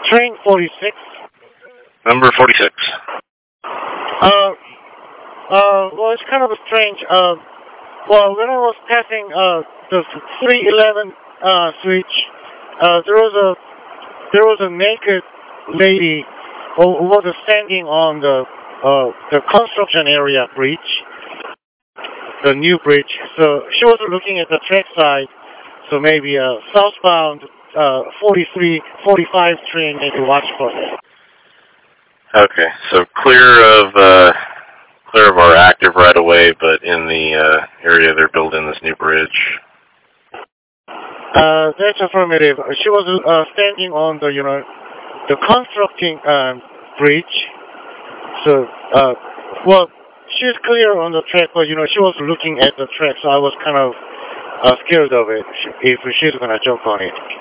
Train 46. Number 46. Well, it's kind of strange. Well, when I was passing the 311 switch, there was a naked lady who was standing on the construction area bridge, the new bridge. So she was looking at the track side. So maybe southbound 43, 45 train maybe watch for her. Okay, so clear of our active right away, but in the area they're building this new bridge. That's affirmative. She was standing on the constructing bridge. So well, she's clear on the track, but she was looking at the track, so I was kind of scared of it if she's gonna jump on it.